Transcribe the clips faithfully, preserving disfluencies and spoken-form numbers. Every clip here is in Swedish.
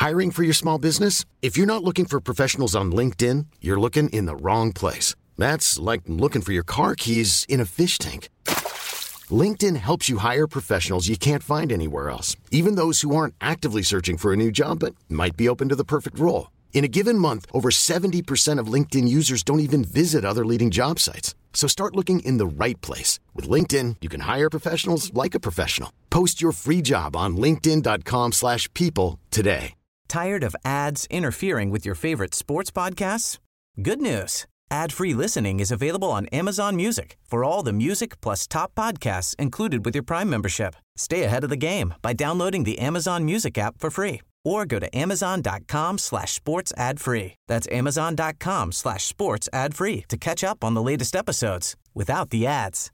Hiring for your small business? If you're not looking for professionals on LinkedIn, you're looking in the wrong place. That's like looking for your car keys in a fish tank. LinkedIn helps you hire professionals you can't find anywhere else, even those who aren't actively searching for a new job but might be open to the perfect role. In a given month, over seventy percent of LinkedIn users don't even visit other leading job sites. So start looking in the right place. With LinkedIn, you can hire professionals like a professional. Post your free job on linkedin dot com slash people today. Tired of ads interfering with your favorite sports podcasts? Good news. Ad-free listening is available on Amazon Music for all the music plus top podcasts included with your Prime membership. Stay ahead of the game by downloading the Amazon Music app for free or go to amazon dot com slash sports ad free. That's amazon dot com slash sports ad free to catch up on the latest episodes without the ads.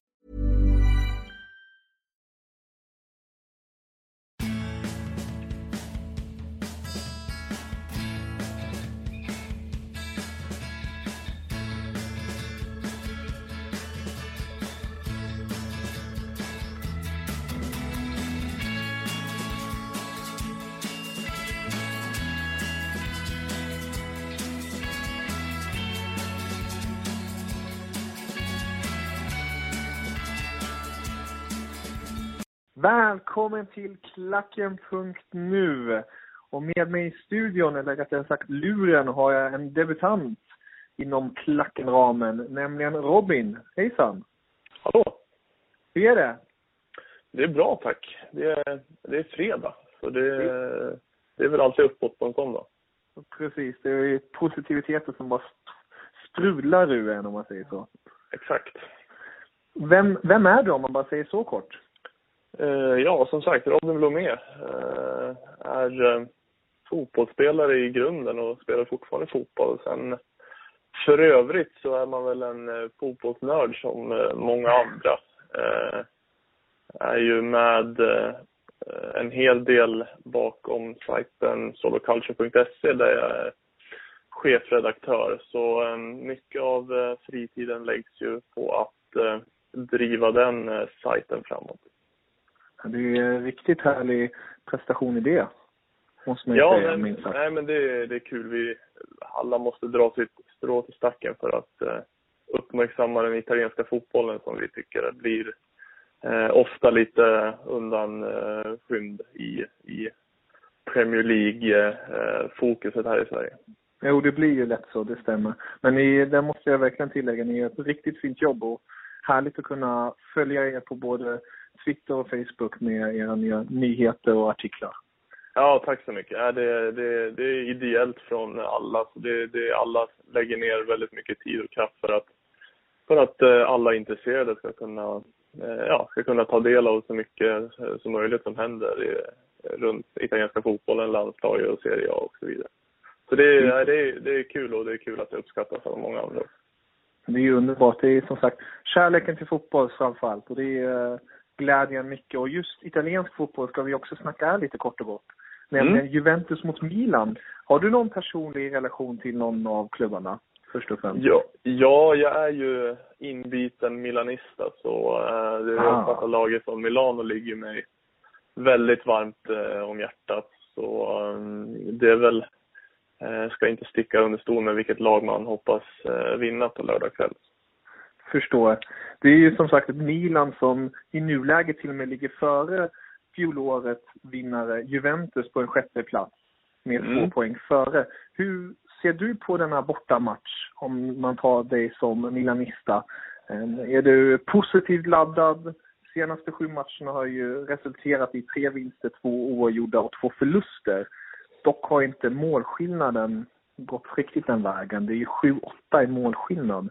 Välkommen till klacken punkt nu. Och med mig i studion, eller rättare sagt luren, har jag en debutant inom klackenramen, nämligen Robin. Hejsan. Hallå. Hur är det? Det är bra, tack. Det är, det är fredag, så det, det är väl alltid uppåt på en sån dag. Precis, det är positiviteten som bara sprudlar ur en, om man säger så. Exakt. Vem, vem är du, om man bara säger så kort? Uh, ja, som sagt, Robin Blomé uh, är uh, fotbollsspelare i grunden och spelar fortfarande fotboll. Sen för övrigt så är man väl en uh, fotbollsnörd som uh, många andra. Uh, är ju med uh, en hel del bakom sajten soloculture punkt se där jag är chefredaktör. Så uh, mycket av uh, fritiden läggs ju på att uh, driva den uh, sajten framåt. Det är en riktigt härlig prestation i det. Måste man ja, säga, men, nej, men det, det är kul. Vi alla måste dra sitt strå till stacken för att eh, uppmärksamma den italienska fotbollen som vi tycker blir eh, ofta lite undan eh, skymd i, i Premier League-fokuset eh, här i Sverige. Jo, det blir ju lätt så, det stämmer. Men ni, där måste jag verkligen tillägga, ni gör ett riktigt fint jobb och härligt att kunna följa er på både Twitter och Facebook med era nya nyheter och artiklar. Ja, tack så mycket. Ja, det, det, det är ideellt från alla. Så det, det, alla lägger ner väldigt mycket tid och kraft för att, för att alla intresserade ska kunna, ja, ska kunna ta del av så mycket som möjligt som händer i, runt italienska fotbollen, landslaget och Serie A och så vidare. Så det, mm. det, är, det är kul och det är kul att det uppskattas av många andra. Det är ju underbart. Det är som sagt kärleken till fotboll framförallt och det är glädjen mycket. Och just italiensk fotboll ska vi också snacka lite kort och gott. Nämligen mm. Juventus mot Milan. Har du någon personlig relation till någon av klubbarna? Först och främst. Ja, ja jag är ju inbiten milanista. Så äh, det är ah. laget från Milano ligger mig väldigt varmt äh, om hjärtat. Så äh, det är väl, äh, ska inte sticka under stol med vilket lag man hoppas äh, vinna på lördag kväll. Förstår. Det är ju som sagt ett Milan som i nuläget till och med ligger före fjolåret vinnare Juventus på en sjätte plats med mm. två poäng före. Hur ser du på den här bortamatch om man tar dig som milanista? Är du positivt laddad? Senaste sju matcherna har ju resulterat i tre vinster, två oavgjorda och två förluster. Dock har inte målskillnaden gått riktigt den vägen. Det är ju sju åtta i målskillnad.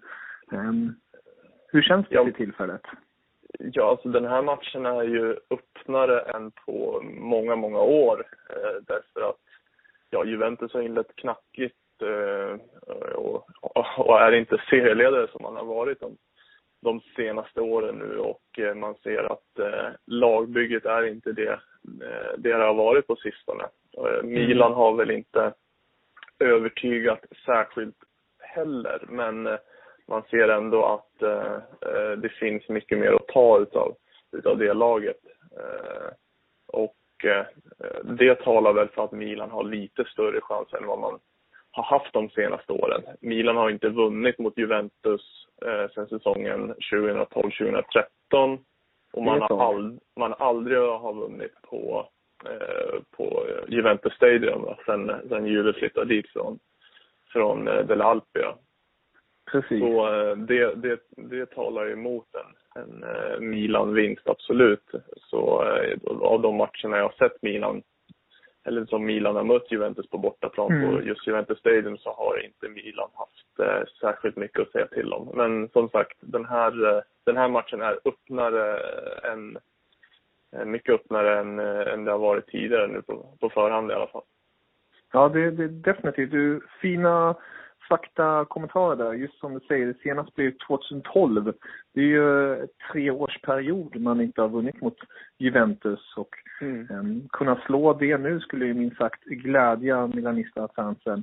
Hur känns det ja. i tillfället? Ja, alltså den här matchen är ju öppnare än på många, många år. Eh, därför att ja, Juventus har inlett knackigt eh, och, och är inte serieledare som man har varit de, de senaste åren nu. Och eh, man ser att eh, lagbygget är inte det, eh, det har varit på sistone. Eh, Milan har väl inte övertygat särskilt heller, men eh, man ser ändå att eh, det finns mycket mer att ta utav, utav det laget. Eh, och och eh, det talar väl för att Milan har lite större chans än vad man har haft de senaste åren. Milan har inte vunnit mot Juventus eh, sedan säsongen tjugohundratolv tjugotretton och man har, ald- man aldrig har vunnit på, eh, på Juventus Stadium sen, sen Juve flyttade dit från, från eh, Del Alpia. Precis. Så eh, det, det, det talar emot en, en eh, Milan-vinst, absolut. Så eh, av de matcherna jag har sett Milan, eller som Milan har mött Juventus på bortaplan mm. på just Juventus Stadium, så har inte Milan haft eh, särskilt mycket att säga till om. Men som sagt, den här, eh, den här matchen är öppnare än, eh, mycket öppnare än, eh, än det har varit tidigare nu på, på förhand i alla fall. Ja, det, det är definitivt. Du, fina fakta kommentarer där. Just som du säger, det senaste blev tjugohundratolv. Det är ju tre års period man inte har vunnit mot Juventus. Och mm. um, kunna slå det nu skulle ju minst sagt glädja Milanista-fansen.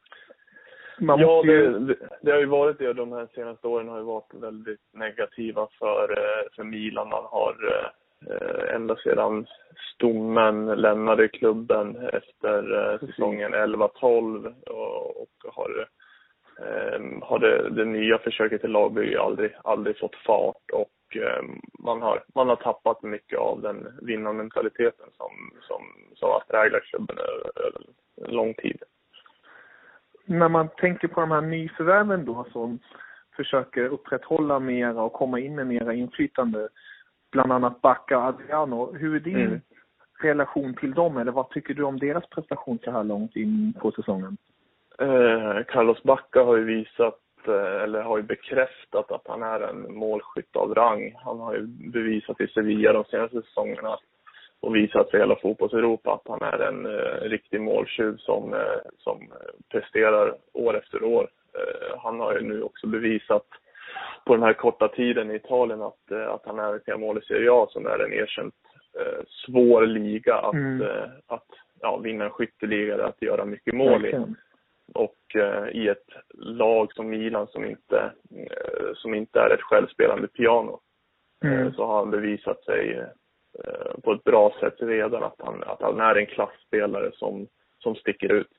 Ja, ju... det, det har ju varit det. De här senaste åren har ju varit väldigt negativa för, för Milan. Man har eh, ända sedan Stommen lämnade klubben efter eh, säsongen elva tolv och, och har Um, har det, det nya försöket till lagbygge aldrig, aldrig fått fart och um, man, har, man har tappat mycket av den vinnarmentaliteten som, som, som har präglat klubben över en lång tid. När man tänker på de här nyförvärven då som försöker upprätthålla mera och komma in med mera inflytande, bland annat Bacca och Adriano, hur är din mm. relation till dem, eller vad tycker du om deras prestation så här långt in på säsongen? Eh, Carlos Bacca har ju visat eh, eller har ju bekräftat att han är en målskytt av rang. Han har ju bevisat i Sevilla de senaste säsongerna och visat för hela fotbolls-Europa att han är en eh, riktig måltjuv som, eh, som presterar år efter år. Eh, han har ju nu också bevisat på den här korta tiden i Italien att, eh, att han är en mål i Serie A som är en erkänt eh, svår liga att, mm. eh, att ja, vinna en skytteliga, att göra mycket mål i. Och eh, i ett lag som Milan som inte, eh, som inte är ett självspelande piano mm. eh, så har han bevisat sig eh, på ett bra sätt redan att han, att han är en klassspelare som, som sticker ut.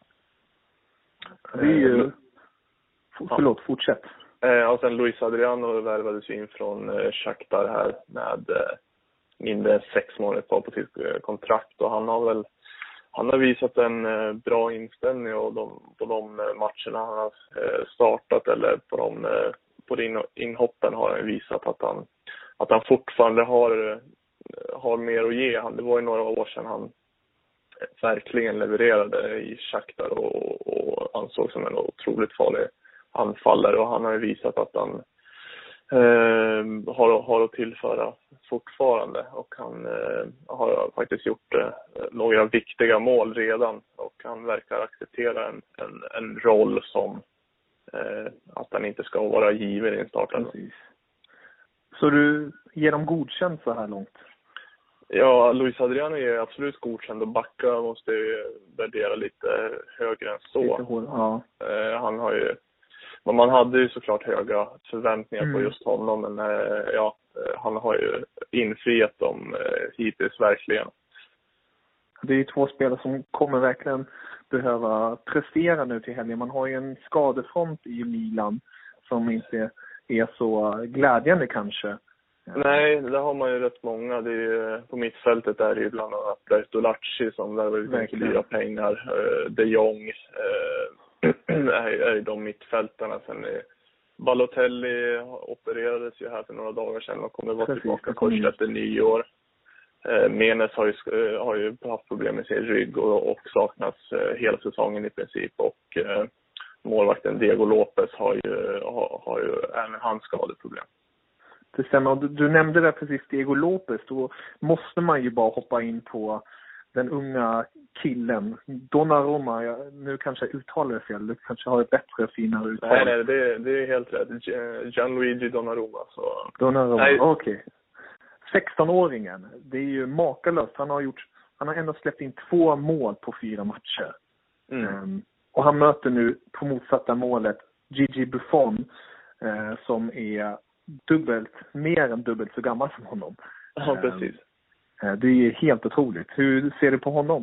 Det är ju... Eh, Förlåt, fortsätt. Eh, och sen Luis Adriano värvades in från eh, Shakhtar här med eh, mindre än sex månader kvar på sitt eh, kontrakt och han har väl Han har visat en eh, bra inställning och de, på de eh, matcherna han har eh, startat eller på de eh, på de inhoppen har han visat att han att han fortfarande har eh, har mer att ge. Han, det var ju några år sedan han verkligen levererade i Shakhtar och, och ansåg som en otroligt farlig anfallare och han har ju visat att han eh, har, har att tillföra fortfarande och han eh, har faktiskt gjort eh, några viktiga mål redan och han verkar acceptera en, en, en roll som eh, att han inte ska vara given i en starten. Så du ger dem godkänt så här långt? Ja, Luis Adriano är absolut godkänd och Bacca måste ju värdera lite högre än så. Lite hård, ja. eh, han har ju Men man hade ju såklart höga förväntningar mm. på just honom. Men eh, ja, han har ju infriat dem eh, hittills verkligen. Det är ju två spelare som kommer verkligen behöva prestera nu till helgen. Man har ju en skadefront i Milan som inte är så glädjande kanske. Nej, det har man ju rätt många. Det är ju, på mittfältet är det ju bland annat Bertolacci som värvar ut mycket dyra pengar. De Jong är, är de mittfältarna. Sen är Balotelli opererades ju här för några dagar sedan och kommer vara Precis, tillbaka först efter nyår. Menes har ju, har ju haft problem med sin rygg och, och saknas hela säsongen i princip. Och eh, målvakten Diego Lopez har ju, har, har ju även hans skadeproblem. Det stämmer. Du, du nämnde där precis Diego Lopez. Då måste man ju bara hoppa in på den unga killen. Donnarumma. Jag, nu kanske jag uttalar det fel. Du kanske har ett bättre, finare uttal. Nej, nej, det, det är helt rätt. Gianluigi Donnarumma. Så... Donnarumma, okej. Okay. sexton-åringen. Det är ju makalöst. Han har gjort, han har ändå släppt in två mål på fyra matcher. Mm. Um, och han möter nu på motsatta målet Gigi Buffon uh, som är dubbelt, mer än dubbelt så gammal som honom. Ja, precis. Um, Det är helt otroligt. Hur ser du på honom?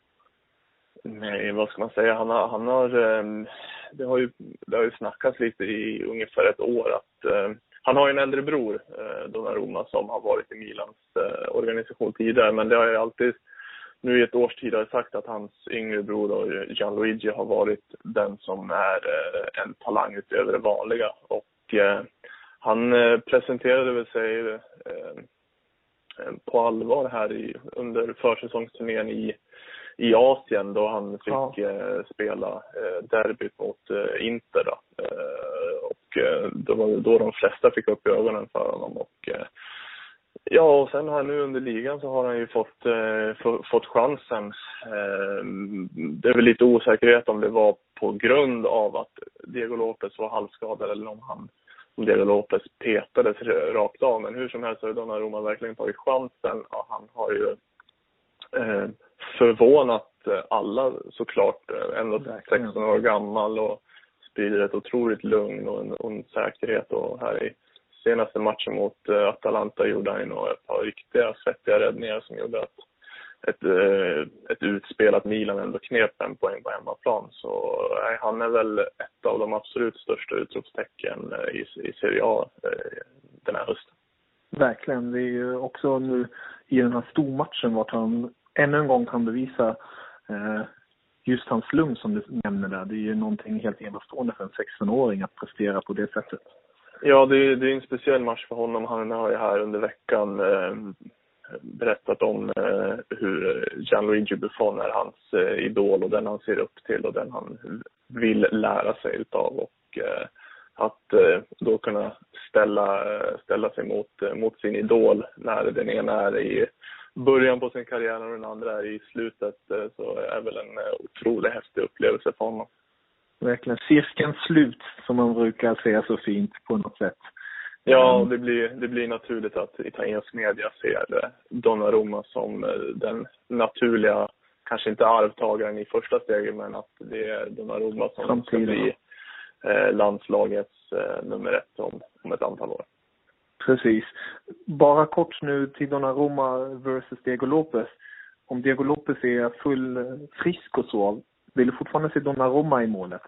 Nej, vad ska man säga? Han har, han har, det har ju, det har ju snackats lite i ungefär ett år att han har en äldre bror, Donnarumma, som har varit i Milans organisation tidigare. Men det har ju alltid, nu i ett års tid har jag sagt att hans yngre bror då, Gianluigi, har varit den som är en talang utöver det vanliga. Och eh, han presenterade väl sig eh, på allvar här i, under försäsongsturnén i, i Asien, då han fick ja. eh, spela eh, derbyt mot eh, Inter. Då. Eh, och eh, det var då de flesta fick upp ögonen för honom. Och, eh, ja, och sen har nu under ligan så har han ju fått, eh, f- fått chansen. Eh, det är väl lite osäkerhet om det var på grund av att Diego Lopez var halvskadad eller om han om Diego Lopez petades rakt av. Men hur som helst så har Donnarumma verkligen tagit chansen. Och han har ju eh, förvånat alla såklart. Ändå sexton år gammal och sprider ett otroligt lugn och en, och en säkerhet. Och här i senaste matchen mot uh, Atalanta gjorde han nog ett par riktiga svettiga räddningar som gjorde att ett, uh, ett utspelat Milan ändå knep en poäng på hemmaplan. Så uh, han är väl ett av de absolut största utropstecken uh, i, i Serie A uh, den här hösten. Verkligen. Det är ju också nu i den här stormatchen vart han ännu en gång kan bevisa uh, just hans lugn som du nämner där. Det är ju någonting helt enastående för en sexton-åring att prestera på det sättet. Ja, det är, det är en speciell match för honom. Han har ju här under veckan eh, berättat om eh, hur Gianluigi Buffon är hans eh, idol och den han ser upp till och den han vill lära sig utav. Och eh, att eh, då kunna ställa, ställa sig mot, eh, mot sin idol när den ena är i början på sin karriär och den andra är i slutet, eh, så är väl en eh, otroligt häftig upplevelse för honom. Verkligen cirkeln slut, som man brukar säga så fint på något sätt. Ja, det blir, det blir naturligt att italiensk media ser Donnarumma som den naturliga, kanske inte arvtagaren i första steget, men att det är Donnarumma som Samtidigt. ska bli eh, landslagets eh, nummer ett om, om ett antal år. Precis. Bara kort nu till Donnarumma versus Diego Lopez. Om Diego Lopez är full frisk och så, vill du fortfarande se Donnarumma i målet?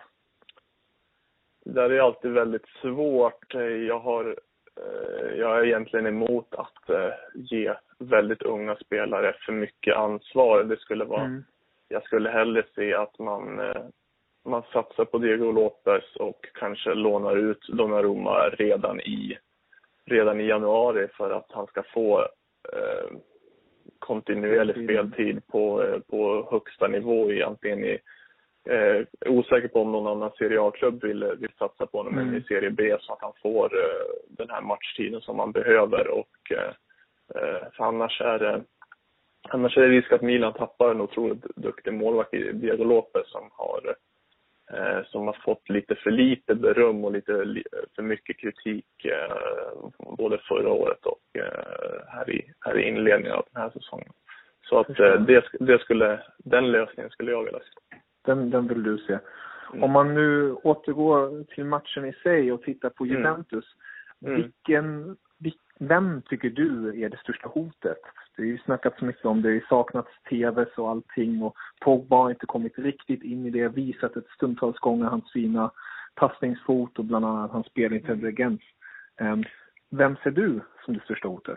Det är alltid väldigt svårt. Jag, har, jag är egentligen emot att ge väldigt unga spelare för mycket ansvar. Det skulle vara, mm. Jag skulle hellre se att man, man satsar på Diego Lopez och kanske lånar ut Donnarumma redan i, redan i januari för att han ska få eh, kontinuerlig speltid på, på högsta nivå i antingen i Eh, osäker på om någon annan Serie A-klubb vill, vill satsa på honom mm. i Serie B så att han får eh, den här matchtiden som man behöver. Och eh, för annars är det annars är det risk att Milan tappar en otroligt duktig målvakt i Diego Lopez som har eh, som har fått lite för lite beröm och lite li, för mycket kritik eh, både förra året och eh, här i här i inledningen av den här säsongen. Så att eh, det, det skulle den lösningen skulle jag vilja se. Den, den vill du se. Mm. Om man nu återgår till matchen i sig och tittar på Juventus. Mm. Vilken, vem tycker du är det största hotet? Det är ju snackat så mycket om det. Det saknats T V:s och allting. Och Pogba har inte kommit riktigt in i det. Visat ett stundtals gånger hans fina passningsfot och bland annat hans spelintelligens. Um, vem ser du som det största hotet?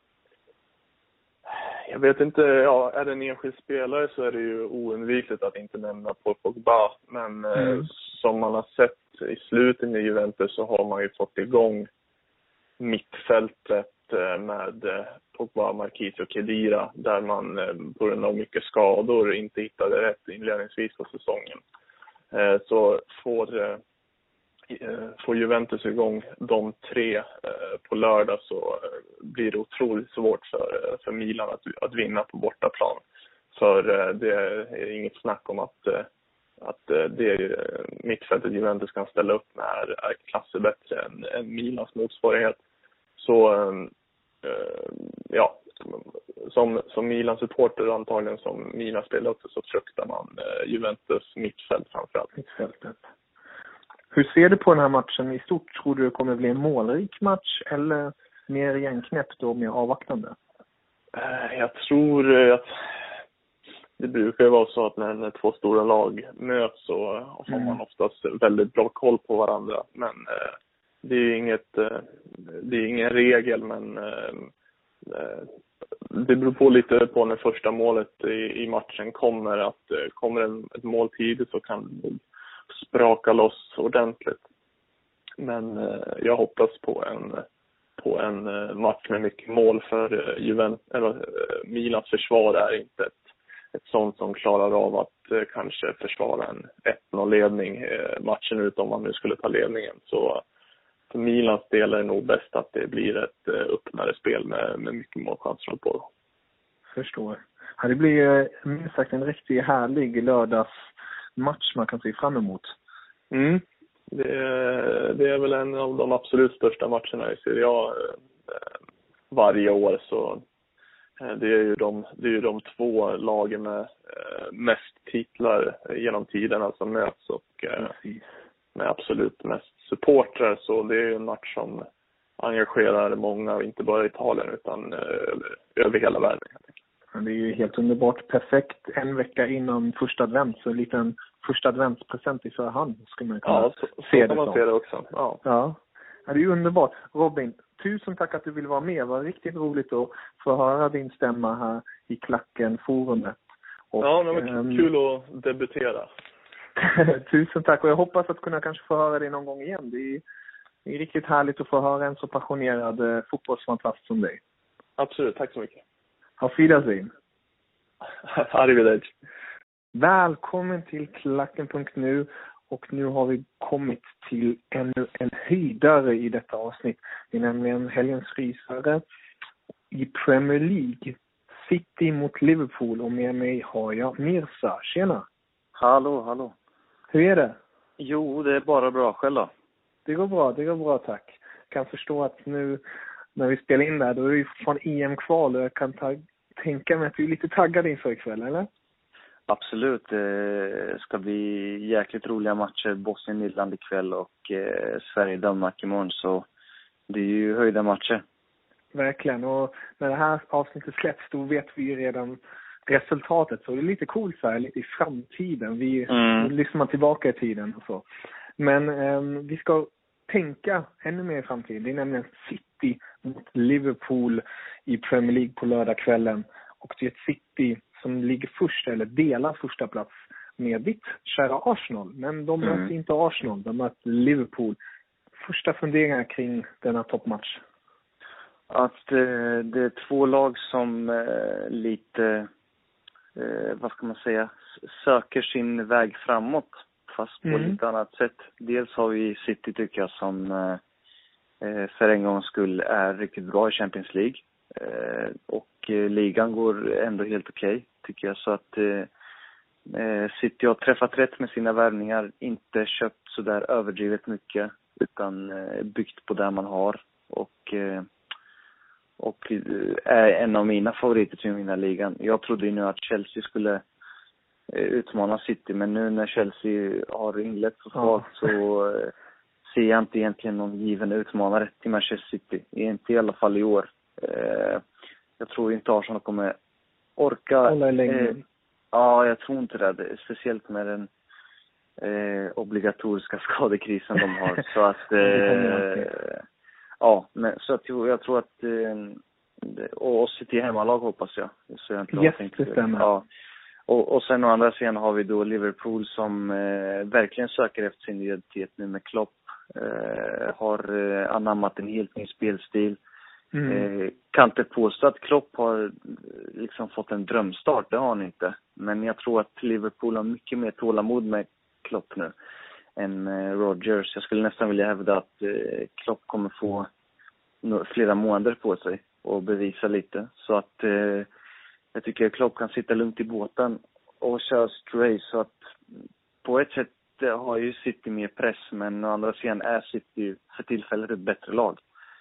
Jag vet inte, ja, är det en enskild spelare så är det ju oundvikligt att inte nämna Paul Pogba. Men mm. eh, som man har sett i slutet i Juventus så har man ju fått igång mittfältet eh, med eh, Pogba, Marquinhos och Khedira. Där man eh, på grund av mycket skador inte hittade rätt inledningsvis på säsongen. Eh, så får, eh, får Juventus igång de tre eh, på lördag så eh, blir det otroligt svårt för, för Milan att, att vinna på bortaplan. För eh, det är inget snack om att, eh, att eh, det mittfältet Juventus kan ställa upp med är, är klasser bättre än, än Milans motsvarighet. Så eh, ja, som, som Milans supporter antagligen som Milan spelar också så fruktar man eh, Juventus mittfält framförallt. Mittfältet. Hur ser du på den här matchen i stort? Tror du det kommer bli en målrik match eller mer igenknäppt och mer avvaktande? Jag tror att det brukar ju vara så att när två stora lag möts så har man oftast väldigt bra koll på varandra. Men eh, det är inget, eh, det är ingen regel, men eh, det beror på lite på när första målet i, i matchen kommer. Att eh, kommer en, ett mål tidigt så kan det spraka loss ordentligt. Men eh, jag hoppas på en på en match med mycket mål, för Juventus, eller Milans försvar är inte ett, ett sånt som klarar av att eh, kanske försvara en ett noll-ledning eh, matchen ut om man nu skulle ta ledningen. Så för Milans del är det nog bäst att det blir ett eh, öppnare spel med, med mycket målchanser på. Förstår. Ja, det blir minst sagt en riktigt härlig lördagsmatch man kan se fram emot. Mm. Det, det är väl en av de absolut största matcherna i Serie A eh, varje år. Så eh, det är ju de, det är ju de två lagen med eh, mest titlar genom tiderna som möts, och eh, med absolut mest supportrar. Så det är ju en match som engagerar många, inte bara i Italien utan eh, över hela världen. Det är ju helt underbart. Perfekt en vecka innan första advent, så en liten första adventspresent i förhand skulle man kunna ja, så, se så det man som. se det också. Ja. Ja. Ja, det är ju underbart. Robin, tusen tack att du vill vara med. Det var riktigt roligt att få höra din stämma här i Klacken-forumet. Och, ja, det var ähm, kul att debutera. Tusen tack, och jag hoppas att kunna kanske få höra dig någon gång igen. Det är, det är riktigt härligt att få höra en så passionerad eh, fotbollsfantast som dig. Absolut, tack så mycket. Auf Wiedersehen. Arrivederci. Välkommen till klacken punkt nu, och nu har vi kommit till ännu en höjdare i detta avsnitt. Det är nämligen helgens rysare i Premier League. City mot Liverpool, och med mig har jag Mirza. Tjena! Hallå, hallå. Hur är det? Jo, det är bara bra. Själv då? Det går bra, det går bra, tack. Jag kan förstå att nu när vi spelar in där, då är det ju från E M-kval, och jag kan ta, tänka mig att du är lite taggad inför ikväll, eller? Absolut. Det ska bli jäkligt roliga matcher. Bosnien-Irland ikväll och eh, Sverige-Danmark imorgon. Så det är ju höjda matcher. Verkligen. Och när det här avsnittet släpps, då vet vi ju redan resultatet. Så det är lite coolt så här, lite i framtiden. Vi mm. lyssnar man tillbaka i tiden och så. Men eh, vi ska tänka ännu mer i framtiden. Det är nämligen City mot Liverpool i Premier League på lördagskvällen. Och det är ett City som ligger först, eller delar första plats med ditt kära Arsenal. Men de möter mm. inte Arsenal, de möter Liverpool. Första funderingar kring denna toppmatch? Att eh, det är två lag som eh, lite, eh, vad ska man säga, söker sin väg framåt. Fast på mm. lite annat sätt. Dels har vi City, tycker jag, som eh, för en gångs skull är riktigt bra i Champions League. Eh, och eh, ligan går ändå helt okej, okay, tycker jag. Så att eh, City har träffat rätt med sina värvningar. Inte köpt så där överdrivet mycket, utan eh, byggt på där man har. Och, eh, och är en av mina favoriter till mina ligan. Jag trodde ju nu att Chelsea skulle eh, utmana City. Men nu när Chelsea har inlett så svagt ja. så eh, ser jag inte egentligen någon given utmanare till Manchester City. Inte i alla fall i år. Eh, jag tror inte Arsenal kommer orka. Eh, ja, jag tror inte det. Speciellt med den eh, obligatoriska skadekrisen de har. Så att eh, ja, men så att jag, jag tror att eh, och oss City hemmalag hoppas jag. Så jag inte yes, det stämmer. Ja. Och, och sen å andra sidan har vi då Liverpool som eh, verkligen söker efter sin identitet nu med Klopp. Eh, har eh, anammat en helt ny spelstil. Mm. Eh, kan inte påstå att Klopp har liksom fått en drömstart, det har han inte. Men jag tror att Liverpool har mycket mer tålamod med Klopp nu än eh, Rodgers. Jag skulle nästan vilja hävda att eh, Klopp kommer få no- flera månader på sig och bevisa lite. Så att eh, jag tycker att Klopp kan sitta lugnt i båten och köra straight. Så att på ett sätt har ju City mer press, men å andra sidan är City för tillfället ett bättre lag.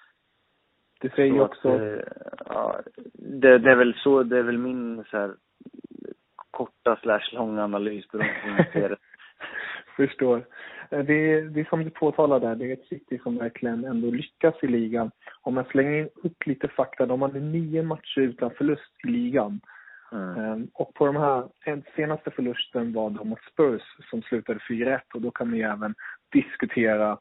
Det säger ju också att, ja, det, det är väl så, det är väl min så här korta slash långa analys beroende på hur man ser det. Förstår. Det är, det är som du påtalar där, det är ett City som verkligen ändå lyckas i ligan. Om man slänger upp lite fakta, de hade nio matcher utan förlust i ligan. Mm. Och på de här, den senaste förlusten var de mot Spurs som slutade fyra ett, och då kan man ju även diskutera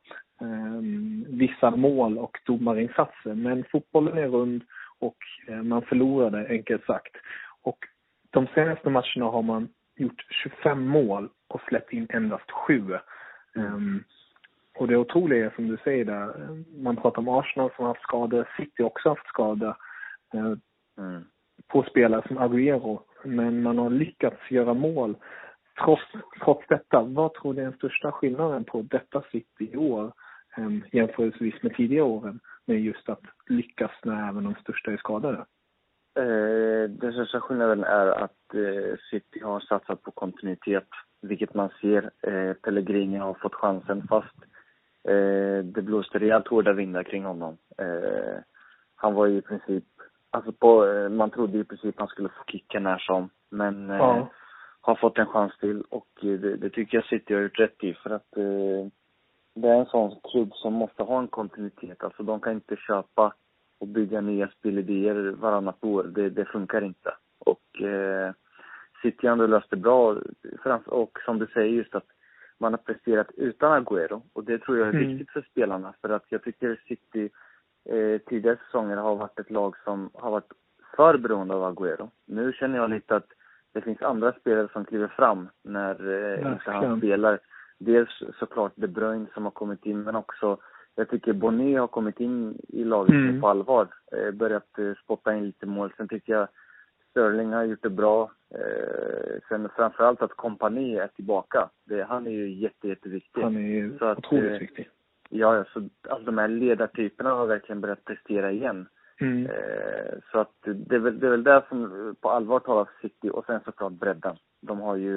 um, vissa mål och domarinsatser. Men fotbollen är rund och uh, man förlorade, enkelt sagt. Och de senaste matcherna har man gjort tjugofem mål och släppt in endast sju. Um, och det otroliga är, som du säger där, man pratar om Arsenal som har haft skador, City också har haft skador uh, mm. på spelare som Agüero, men man har lyckats göra mål trots, trots detta. Vad tror du är den största skillnaden på detta City i år um, jämförelsevis med tidigare åren, med just att lyckas när även de största är skadade? Eh, den största skillnaden är att eh, City har satsat på kontinuitet, vilket man ser. Eh, Pellegrini har fått chansen, fast eh, det blåste rejält hårda vindar kring honom. Eh, han var ju i princip, alltså på, eh, man trodde i princip han skulle få kicka när som, men eh, ja. har fått en chans till, och eh, det, det tycker jag City har gjort rätt i, för att eh, det är en sån klubb som måste ha en kontinuitet. Alltså de kan inte köpa och bygga nya spelidéer varannat år. Det, det funkar inte. Och eh, City ändå löste bra. Och som du säger, just att man har presterat utan Agüero. Och det tror jag är mm. viktigt för spelarna. För att jag tycker City eh, tidigare säsonger har varit ett lag som har varit för beroende av Agüero. Nu känner jag lite att det finns andra spelare som kliver fram när eh, inte han spelar. Dels såklart De Bruyne som har kommit in, men också jag tycker Bonnet har kommit in i laget mm. på allvar. Eh, börjat eh, spotta in lite mål. Sen tycker jag Sterling har gjort det bra. Eh, sen framförallt att Kompani är tillbaka. Det, han är ju jätte, jätteviktig. Han är ju så att, otroligt eh, viktig. Ja, så alltså, de här ledartyperna har verkligen börjat prestera igen. Mm. Eh, så att det är, väl, det är väl där som på allvar talar City. Och sen såklart bredden. De har ju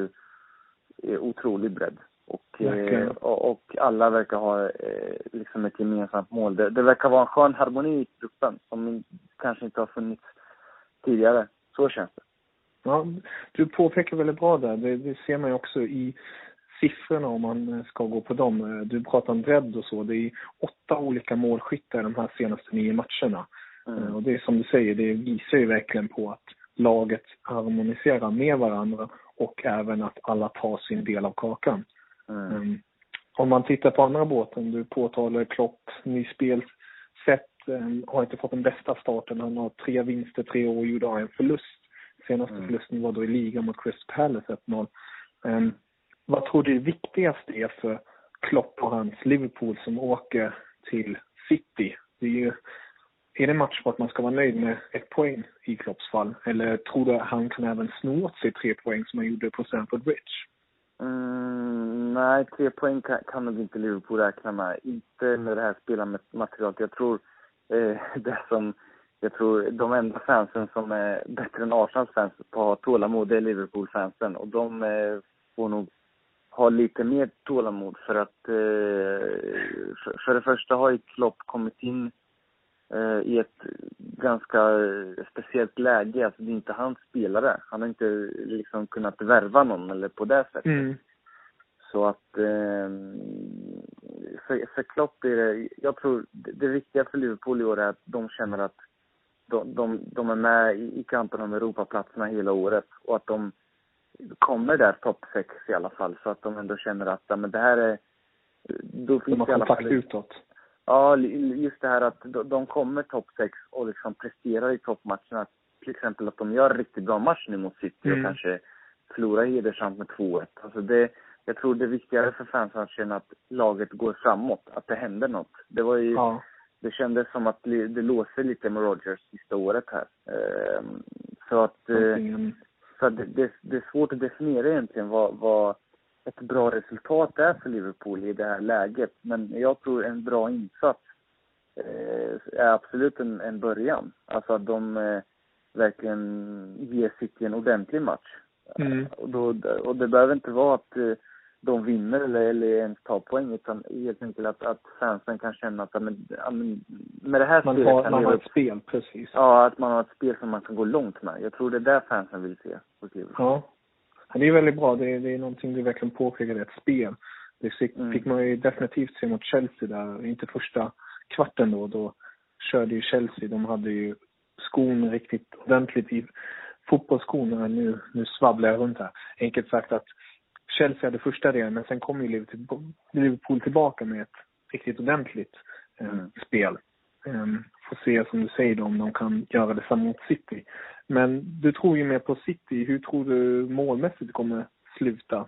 eh, otrolig bredd. Och, eh, och, och alla verkar ha eh, liksom ett gemensamt mål. Det, det verkar vara en skön harmoni i gruppen som kanske inte har funnits tidigare. Så känns det. Ja, du påpekar väldigt bra där. Det, det ser man ju också i siffrorna om man ska gå på dem. Du pratar om bredd och så. Det är åtta olika målskyttar de här senaste nio matcherna. Mm. Och det är som du säger, det visar ju verkligen på att laget harmoniserar med varandra och även att alla tar sin del av kakan. Mm. Um, om man tittar på andra båten, du påtalar Klopp, ny spelsätt, um, har inte fått den bästa starten. Han har tre vinster, tre år, gjorde en förlust. Senaste mm. förlusten var då i ligan mot Crystal Palace ett noll. Um, vad tror du det viktigaste är för Klopp och hans Liverpool som åker till City? Det är ju, är det match på att man ska vara nöjd med ett poäng i Klopps fall? Eller tror du han kan även sno åt sig tre poäng som han gjorde på Stamford Bridge? Mm, nej, tre poäng kan, kan nog inte Liverpool räkna med. Inte med det här spelarmaterialet. Jag tror eh, det som jag tror de enda fansen som är bättre än Arsenals fans på att ha tålamod är Liverpool-fansen. Och de eh, får nog ha lite mer tålamod för att eh, för, för det första har ju Klopp kommit in eh, i ett ganska speciellt läge. Alltså det är inte hans spelare. Han har inte liksom kunnat värva någon eller på det sättet. Mm. Så att eh, för, för Klopp är det, jag tror det, det viktiga för Liverpool i år är att de känner att de, de, de är med i, i kampen om Europaplatserna hela året och att de kommer där topp sex i alla fall, så att de ändå känner att ja, men det här är då finns de har kontakt utåt. Ja, just det här att de kommer topp sex och liksom presterar i toppmatcherna. Till exempel att de gör riktigt bra match nu mot City mm. och kanske förlorar hedersamt med två ett. Alltså det, jag tror det är viktigare för fansen att känna att laget går framåt, att det händer något. Det var ju, ja. Det kändes som att det låser lite med Rodgers sista året här. Så att, så att det, det, det är svårt att definiera egentligen vad, vad ett bra resultat är för Liverpool i det här läget. Men jag tror en bra insats eh, är absolut en, en början. Alltså att de eh, verkligen ger City en ordentlig match. Mm. Och, då, och det behöver inte vara att eh, de vinner eller, eller ens tar poäng, utan helt enkelt att, att fansen kan känna att men, med det här man spelet har, kan man det har ett spel, precis. Ja, att man har ett spel som man kan gå långt med. Jag tror det är där fansen vill se. Ja. Det är väldigt bra. Det är, det är någonting du verkligen påpekar, ett spel. Det fick, mm. fick man ju definitivt se mot Chelsea där. Inte första kvarten då. Då körde ju Chelsea. De hade ju skon riktigt ordentligt i fotbollsskorna. Nu, nu svabblar jag runt här. Enkelt sagt att Chelsea hade första delen, men sen kom ju Liverpool tillbaka med ett riktigt ordentligt eh, mm. spel. Um, får se som du säger då, om de kan göra det samma mot City. Men du tror ju mer på City. Hur tror du målmässigt kommer sluta?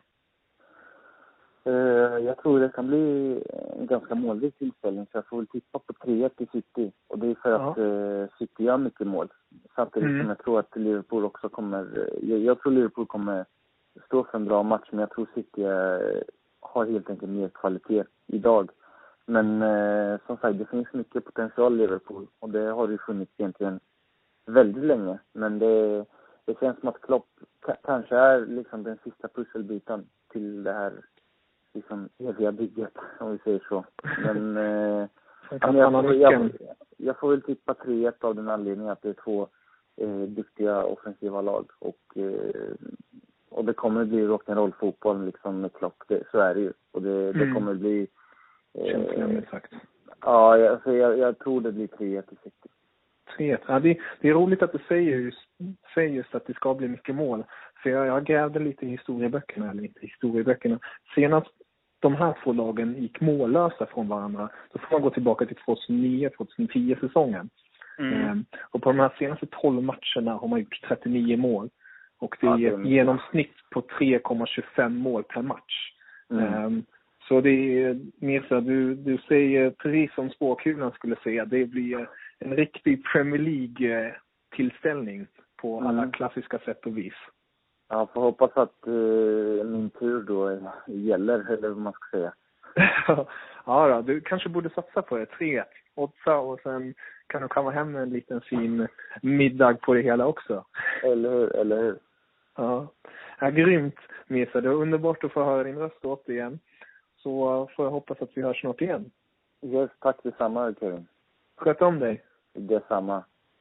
Uh, jag tror det kan bli en ganska målrik tillställning, så jag får väl tippa på tre ett i City. Och det är för ja. att uh, City gör mycket mål. Samtidigt mm. som jag tror att Liverpool också kommer... Jag, jag tror Liverpool kommer stå för en bra match, men jag tror City uh, har helt enkelt mer kvalitet idag. Men eh, som sagt, det finns mycket potential i Liverpool. Och det har ju funnits egentligen väldigt länge. Men det, det känns som att Klopp k- kanske är liksom den sista pusselbiten till det här liksom eviga bygget, om vi säger så. Men, eh, men jag, får, jag, jag får väl tippa tre ett av den anledningen att det är två eh, duktiga offensiva lag. Och, eh, och det kommer bli rock'n'roll-fotboll liksom med Klopp. Det, så är det ju. Och det, det kommer bli... Känslan sagt. Ja, alltså jag, jag tror det blir tre ett i City. tre ett. Ja, det, det är roligt att du säger just, säger just att det ska bli mycket mål. För jag, jag grävde lite i historieböckerna, eller inte historieböckerna. Senast de här två lagen gick mållösa från varandra, då får man gå tillbaka till tjugohundranio tjugohundratio säsongen. Mm. Ehm, och på de här senaste tolv matcherna har man gjort trettionio mål. Och det är ja, det är genomsnitt på tre komma tjugofem mål per match. Mm. Ehm, Så det är mer så att du, du säger precis som spåkulan skulle säga. Det blir en riktig Premier League-tillställning på alla mm. klassiska sätt och vis. Ja, får hoppas att uh, min tur då gäller, eller vad man ska säga. Ja då, du kanske borde satsa på det. tre ett, åtta och sen kan du komma hem med en liten fin middag på det hela också. Eller hur, eller hur. Ja, ja grymt Mesa. Det är underbart att få höra din röst återigen. Så får jag hoppas att vi hörs snart igen. Yes, tack detsamma, Kevin. Sköt om dig. Detsamma.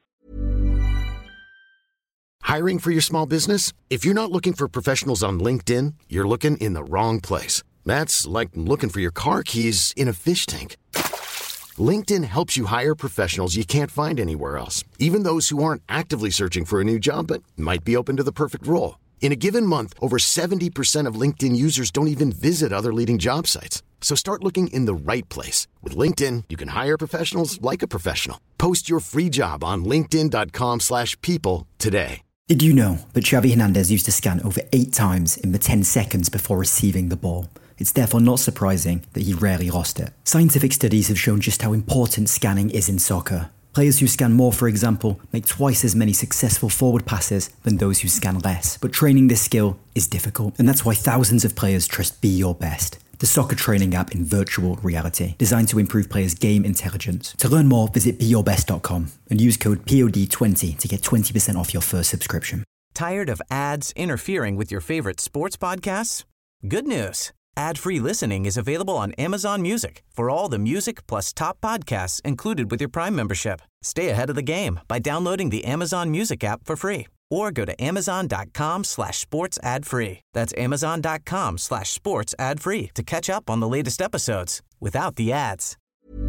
Hiring for your small business? If you're not looking for professionals on LinkedIn, you're looking in the wrong place. That's like looking for your car keys in a fish tank. LinkedIn helps you hire professionals you can't find anywhere else, even those who aren't actively searching for a new job but might be open to the perfect role. In a given month, over seventy percent of LinkedIn users don't even visit other leading job sites. So start looking in the right place. With LinkedIn, you can hire professionals like a professional. Post your free job on linkedin dot com slash people today. Did you know that Xavi Hernandez used to scan over eight times in the ten seconds before receiving the ball? It's therefore not surprising that he rarely lost it. Scientific studies have shown just how important scanning is in soccer. Players who scan more, for example, make twice as many successful forward passes than those who scan less. But training this skill is difficult, and that's why thousands of players trust Be Your Best, the soccer training app in virtual reality, designed to improve players' game intelligence. To learn more, visit be your best dot com and use code P O D twenty to get twenty percent off your first subscription. Tired of ads interfering with your favorite sports podcasts? Good news. Ad-free listening is available on Amazon Music for all the music plus top podcasts included with your Prime membership. Stay ahead of the game by downloading the Amazon Music app for free or go to amazon dot com slash sports ad free. That's amazon dot com slash sports ad free to catch up on the latest episodes without the ads.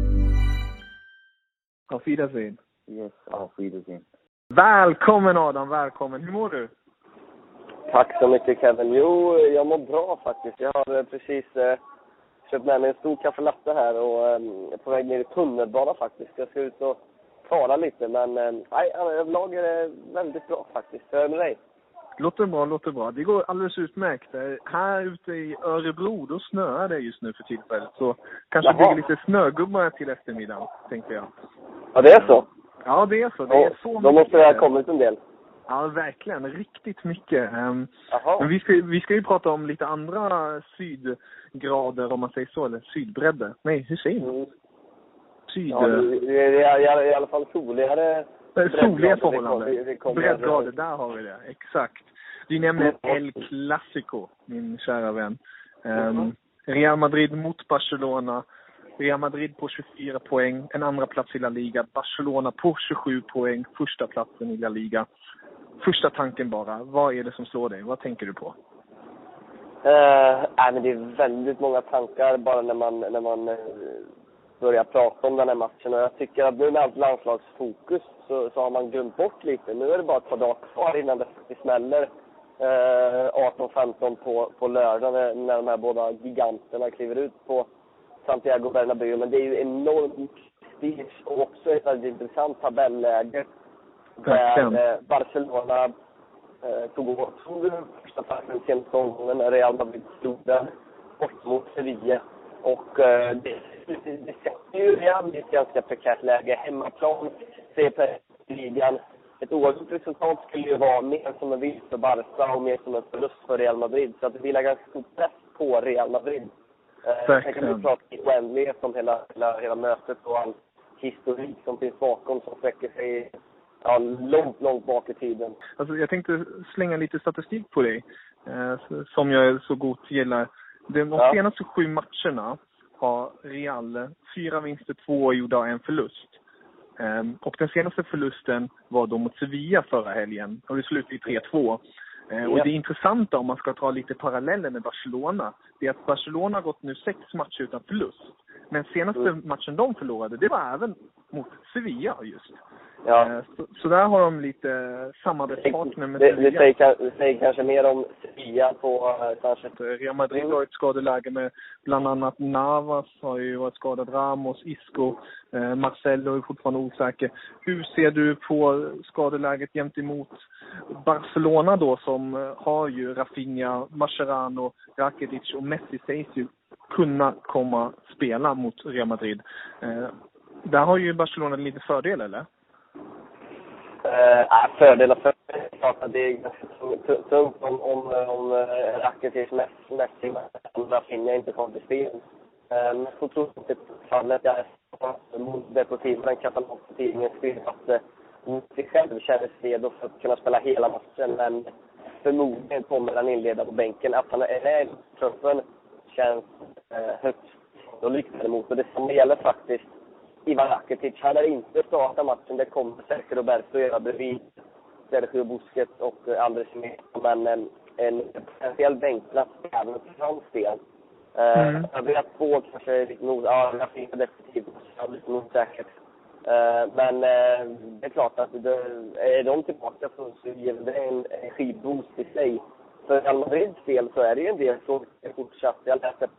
Auf Wiedersehen. Yes, auf Wiedersehen. Välkommen Adam, välkommen. Hur mår du? Tack så mycket Kevin. Jo, jag mår bra faktiskt. Jag har precis eh, köpt med mig en stor kaffelatte här och eh, är på väg ner i tunnelbana faktiskt. Jag ska ut och tala lite, men eh, nej, överlag är det väldigt bra faktiskt. Hur är det med dig? Låter bra, låter bra. Det går alldeles utmärkt. Här ute i Örebro, då snöar det just nu för tillfället. Så kanske blir lite snögubbar till eftermiddagen, tänkte jag. Ja, det är så? Ja, det är så. Det är så då måste det ha kommit en del. Ja, verkligen. Riktigt mycket. Um, men vi ska, vi ska ju prata om lite andra sydgrader, om man säger så. Eller sydbredder. Nej, hur säger man? Mm. Syd... Ja, det är i alla fall soligare. Soliga förhållanden. Breddgrader, där har vi det. Exakt. Du nämner El Clasico, min kära vän. Um, mm. Real Madrid mot Barcelona. Real Madrid på tjugofyra poäng. En andra plats i La Liga. Barcelona på tjugosju poäng. Första platsen i La Liga. Första tanken bara. Vad är det som slår dig? Vad tänker du på? Uh, nej, men det är väldigt många tankar bara när man, när man uh, börjar prata om den här matchen. Och jag tycker att nu med allt landslagsfokus så, så har man glömt bort lite. Nu är det bara ett par dagar kvar innan det faktiskt smäller uh, arton femton på, på lördag när, när de här båda giganterna kliver ut på Santiago Bernabéu. Men det är ju enormt stig och också ett väldigt intressant tabelläge där uh, Barcelona uh, tog åt första platsen senaste omgången när Real Madrid stod där bort mot Sevilla. Och uh, det, det, det sätter ju Real i ett ganska prekärt läge. Hemmaplan, C P S-ligan. Ett oavgjort resultat skulle ju vara mer som en vinst för Barca och mer som en förlust för Real Madrid. Så att det vilar ganska stor press på Real Madrid. Uh, jag kan ju prata i oändlighet om hela, hela, hela mötet och all historik som finns bakom som sträcker sig ja, långt, långt bak i tiden. Alltså, jag tänkte slänga lite statistik på dig eh, som jag så gott gillar. De ja. senaste sju matcherna har Real fyra vinster, två gjorda och en förlust. Eh, och den senaste förlusten var då mot Sevilla förra helgen. Och det slutade i tre två. Eh, och det är intressant om man ska ta lite paralleller med Barcelona. Det är att Barcelona har gått nu sex matcher utan förlust. Men senaste mm. matchen de förlorade, det var även mot Sevilla just. Ja. Så, så där har de lite samarbetspartner med det, Sevilla. Det säger, det säger kanske mer om Sevilla på kanske. Real Madrid har ett skadeläge med bland annat Navas har ju varit skadad, Ramos, Isco, eh, Marcelo är fortfarande osäker. Hur ser du på skadeläget gentemot Barcelona då som har ju Rafinha, Mascherano, Rakitic och Messi sägs ju kunna komma spela mot Real Madrid. Eh, där har ju Barcelona lite fördel, eller? Uh, fördelar för det är ganska tungt om, om, om uh, Rakitic, Messi och Rafinha inte kommer till spel. Men uh, så tror jag inte fallet jag är mot Deportivo, den katalanska tidningen skrev att uh, Messi själv känner sig redo för att kunna spela hela matchen, men förmodligen kommer han inleda på bänken. Att han är med i truppen känns uh, högt och lyckad emot, och det som gäller faktiskt Ivan Rakitic hade inte startat matchen. Det kommer Sergio Roberto göra bredvid Sergio Busquets och Andres Iniesta. Men en, en potentiell bänkplats även för hans del. Mm. Uh, jag vet två kanske lite nog, ja, jag finns definitivt lite nog säkert. Uh, men uh, det är klart att det, är de tillbaka så, så ger det en energiboost i sig. För Real Madrids del så är det ju en del som är fortsatt. Jag läste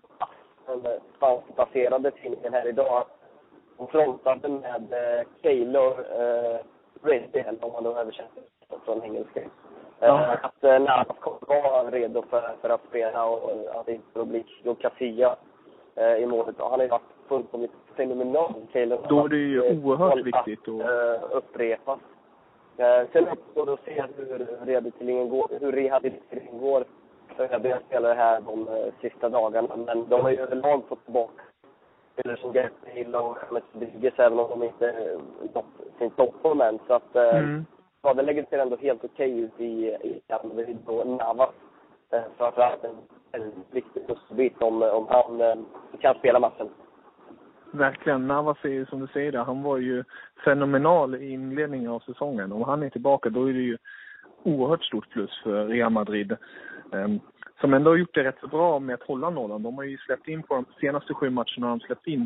den spanskbaserade tidningen här idag. Och frontade med eh, Keylor eh, Redden, om man då översätter från engelska. Ja. Eh, att eh, Navas kommer vara redo för, för att spela och att det inte bli och Casilla eh, i målet. Och han har ju varit fullkomligt fenomenal, Keylor. Då är det ju eh, oerhört att, viktigt att eh, upprepas. Eh, sen uppstår det att se hur rehabiliteringen går, hur rehabiliteringen går för övriga spelare här de eh, sista dagarna. Men de har ju överlag fått tillbaka eller som Gertil och Bygges, även om de inte nått sin toppform än. Så att mm. ja, det lägger sig ändå helt okej ut i, i Madrid och Navas. Framförallt en, en viktig pusselbit om, om han eh, kan spela matchen. Verkligen, Navas är ju som du säger där, han var ju fenomenal i inledningen av säsongen. Om han är tillbaka då är det ju oerhört stort plus för Real Madrid. Um, som ändå har gjort det rätt så bra med att hålla nollan. De har ju släppt in på de senaste sju matcherna har de släppt in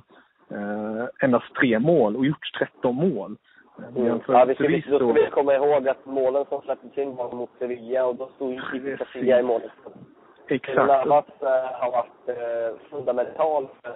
uh, endast tre mål och gjort tretton mål. Mm. Ja, vi ska, vi, då ska vi komma ihåg att målen som släpptes in var mot Sevilla och då stod ju Sevilla i målet. Exakt. Navas uh, har varit uh, fundamental för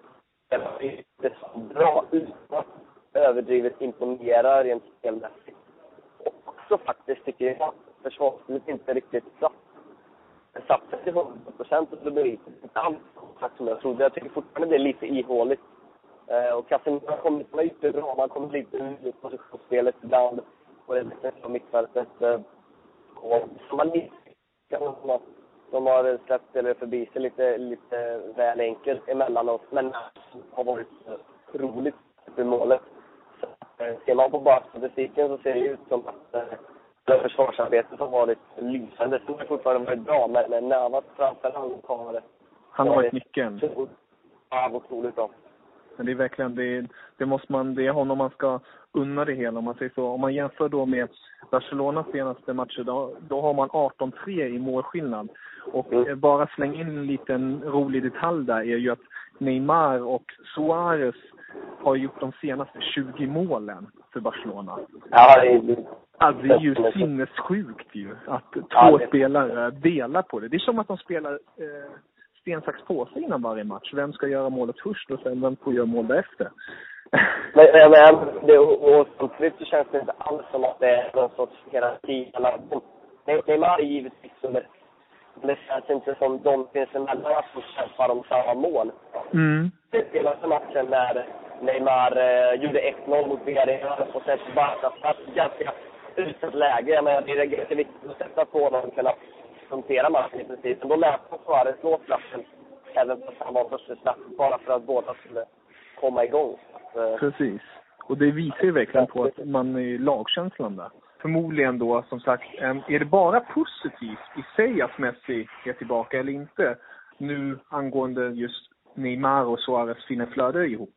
det är så bra utan överdrivet imponerar rent spelmässigt. Och också faktiskt tycker jag att försvarsspelet inte riktigt satt. Det satt sig till hundra procent och det blir inte alls som jag trodde. Jag tycker fortfarande det är lite ihåligt. Uh, och Casemiro har kommit med lite bra. Man kommer lite ut i positionsspelet ibland. Och det är lite från mittfältet. Uh, och som man lite de har släppt eller förbi sig lite, lite väl enkelt emellanåt. Men det har varit uh, roligt för målet. Så, uh, ser man på bara statistiken så ser det ut som att uh, det försvarsarbetet har varit lysande. Det har fortfarande varit bra. Men, men Navas framförallt har Han har varit nyckeln. Ja, otroligt bra. Men det är verkligen, det, det måste man, det är honom man ska unna det hela om man säger så. Om man jämför då med Barcelonas senaste matcher, då, då har man arton tre i målskillnad. Och mm. bara släng in en liten rolig detalj där är ju att Neymar och Suarez har gjort de senaste tjugo målen för Barcelona. Ja, det är, alltså, det är ju sinnessjukt ju att två ja, det... spelare delar på det. Det är som att de spelar eh, sten, sax, påse innan varje match. Vem ska göra målet först och sen vem får göra mål därefter? Men, men det, och samtidigt så känns det inte alls som att det är någon sorts hierarki. Neymar är givetvis under. Det känns inte som de finns emellan att få kämpa om samma mål. Mm. Det senaste matchen när Neymar eh, gjorde ett noll mot Villarreal och sett Barca fast ganska utsatt läge. Men det är jätteviktigt att sätta på dem och kunna punktera matchen i princip. Men då lät man Suarez slå platsen även på samma första snabb bara för att båda skulle komma igång. Så, precis. Och det visar ju verkligen på att man är lagkänslan där. Förmodligen då, som sagt, är det bara positivt i sig att Messi är tillbaka eller inte? Nu angående just Neymar och Suarez fina flöde ihop.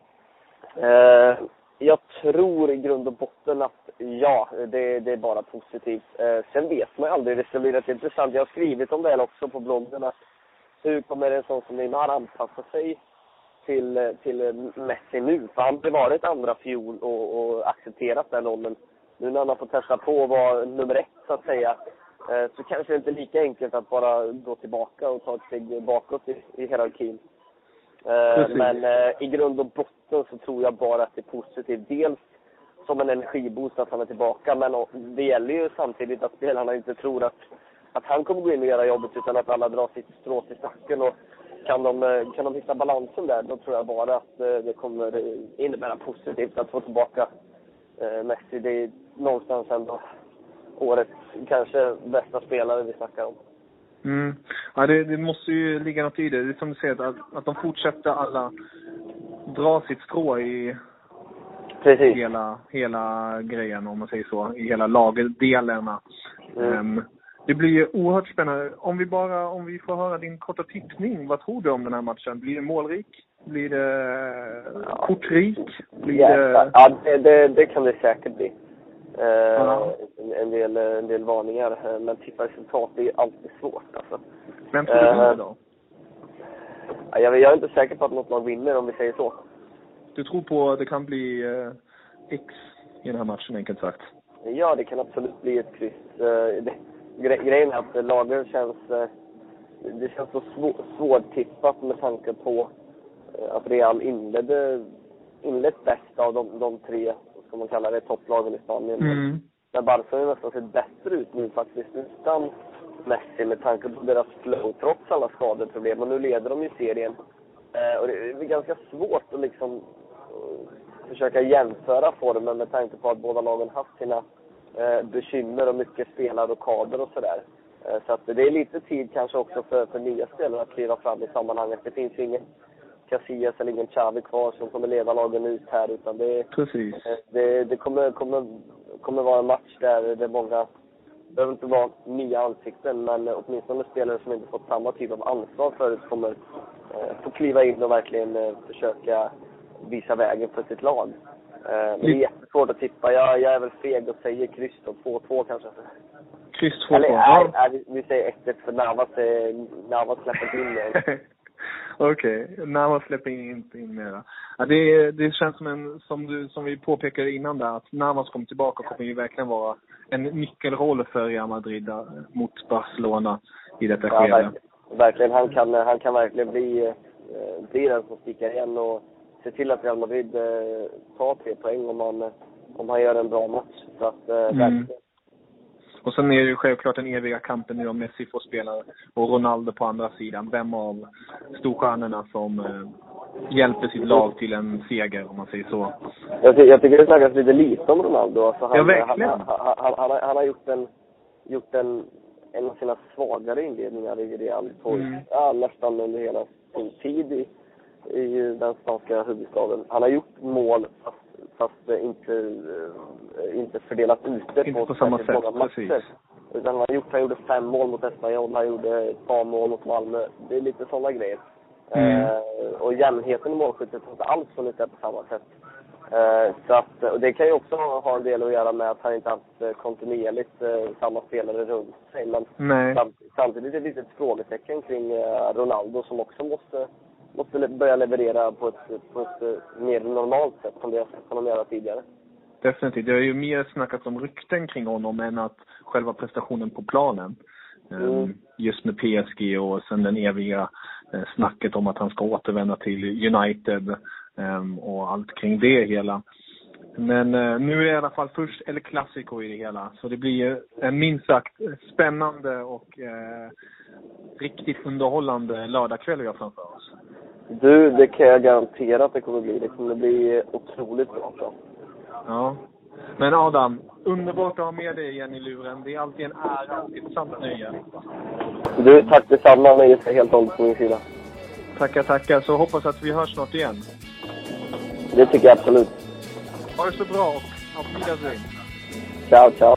Eh, jag tror i grund och botten att ja, det, det är bara positivt. Eh, sen vet man aldrig, det ska bli rätt intressant. Jag har skrivit om det också på bloggen. Att hur kommer en sån som Neymar anpassa sig till, till Messi nu? För han har varit andra fjol och, och accepterat den rollen. Nu när man får testa på att vara nummer ett så att säga, eh, så kanske det inte är lika enkelt att bara gå tillbaka och ta ett steg bakåt i, i hierarkin. Eh, men eh, i grund och botten så tror jag bara att det är positivt. Dels som en energiboost att han är tillbaka, men det gäller ju samtidigt att spelarna inte tror att, att han kommer gå in och göra jobbet utan att alla drar sitt strå till stacken. Och kan de, kan de hitta balansen där, då tror jag bara att eh, det kommer innebära positivt att få tillbaka eh, Messi. Det är någonstans ändå årets kanske bästa spelare vi snackar om. Mm. Ja, det, det måste ju ligga något i det. Det är som du säger, att, att de fortsätter alla dra sitt strå i Precis. Hela, hela grejen, om man säger så, i hela lagdelarna. Mm. Um, det blir ju oerhört spännande. Om vi bara, om vi får höra din korta tippning, vad tror du om den här matchen? Blir det målrik? Blir det kortrik? Blir yeah. det... Ja, det, det, det kan det säkert bli. Uh, ja. en, del, en del varningar, men tippa resultat är alltid svårt alltså. Vem tror du uh, vinner då? Jag, jag är inte säker på att något lag vinner om vi säger så. Du tror på att det kan bli uh, X i den här matchen, enkelt sagt? Ja, det kan absolut bli ett kryss. Uh, det, gre- grejen är att lagen känns uh, det känns så svår, svårtippat med tanke på uh, att Real inledde inlett bäst av de, de tre, ska man kalla det, topplagen i Spanien. Mm. Där Barca är nästan sett bättre ut nu faktiskt utan Messi med tanke på deras flow trots alla skadeproblem. Och nu leder de ju serien. Eh, och det är ganska svårt att liksom uh, försöka jämföra formen med tanke på att båda lagen haft sina eh, bekymmer och mycket spelarrokader och sådär. Eh, så att det är lite tid kanske också för, för nya spelare att kliva fram i sammanhanget. Det finns ju ingen Casillas eller ingen Xavi kvar som kommer leda lagen ut här, utan det, Precis. det, det kommer, kommer, kommer vara en match där det är många, det behöver inte vara nya ansikten, men åtminstone spelare som inte fått samma typ av ansvar förut kommer eh, få kliva in och verkligen eh, försöka visa vägen för sitt lag. Eh, men det är jättesvårt att tippa. Jag, jag är väl feg och säger kryss och två två kanske. Kryss två två? Eller nej, nej, vi, vi säger ett ett för Navas, eh, Navas släpper in det. Okej, okay. Navas släpper inte in mera. Ja, det, det känns som en, som, du, som vi påpekade innan där, att Navas kommer tillbaka kommer ju verkligen vara en nyckelroll för Real Madrid där, mot Barcelona i detta ja, skede. Verkligen. verkligen. Han kan, han kan verkligen bli, eh, bli den som sticker igen och se till att Real Madrid eh, tar tre poäng om han, om han gör en bra match. Så att, eh, mm. verkligen. Och sen är det ju självklart den eviga kampen nu om Messi får spela och Ronaldo på andra sidan. Vem av storstjärnorna som eh, hjälper sitt lag till en seger, om man säger så. Jag, ty- jag tycker det snackas lite lite om Ronaldo. Alltså han, ja, verkligen. Han, han, han, han, han har gjort en, gjort en, en av sina svagare inledningar i Real på mm. ja, nästan under hela sin tid i, i den spanska huvudstaden. Han har gjort mål fast, fast inte, inte fördelat ute inte på, på samma sätt, många matcher. Utan han, har gjort, han gjorde fem mål mot Espanyol, han gjorde ett par mål mot Malmö. Det är lite sådana grejer. Mm. Eh, och jämnheten i målskyttet har inte alls funnits där på samma sätt. Eh, så att, och det kan ju också ha en del att göra med att han inte haft kontinuerligt eh, samma spelare runt sig. Men sam, samtidigt är det ett litet frågetecken kring eh, Ronaldo som också måste, måste börja leverera på ett, på ett mer normalt sätt som vi har sett honom göra tidigare. Definitivt. Det har ju mer snackat om rykten kring honom än att själva prestationen på planen. Mm. Just med P S G och sen den eviga snacket om att han ska återvända till United och allt kring det hela. Men nu är det i alla fall först El Clasico i det hela. Så det blir en minst sagt spännande och eh, riktigt underhållande lördagkväll vi har framför oss. Du, det kan jag garantera att det kommer bli. Det kommer bli otroligt bra. Så. Ja. Men Adam, underbart att ha med dig igen i luren. Det är alltid en ära och ett sant nöje. Du, tack detsamma. Nöjet är helt hållet på min sida. Tackar, tackar. Så hoppas att vi hörs snart igen. Det tycker jag absolut. Ha det så bra och auf Wiedersehen. Ciao, ciao.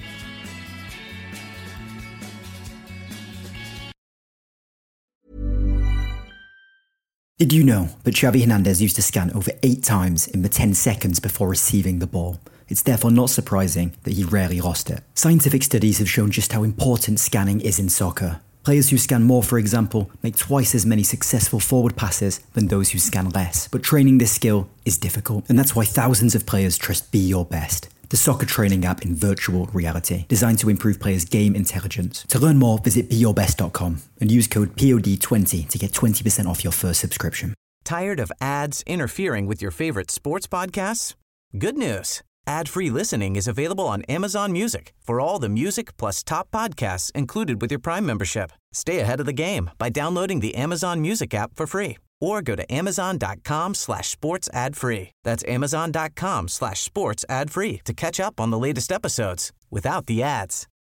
Did you know that Xavi Hernandez used to scan over eight times in the ten seconds before receiving the ball? It's therefore not surprising that he rarely lost it. Scientific studies have shown just how important scanning is in soccer. Players who scan more, for example, make twice as many successful forward passes than those who scan less. But training this skill is difficult, and that's why thousands of players trust Be Your Best, the soccer training app in virtual reality, designed to improve players' game intelligence. To learn more, visit be your best dot com and use code P O D twenty to get twenty percent off your first subscription. Tired of ads interfering with your favorite sports podcasts? Good news. Ad-free listening is available on Amazon Music for all the music plus top podcasts included with your Prime membership. Stay ahead of the game by downloading the Amazon Music app for free or go to amazon.com slash sports ad free. That's amazon.com slash sports ad free to catch up on the latest episodes without the ads.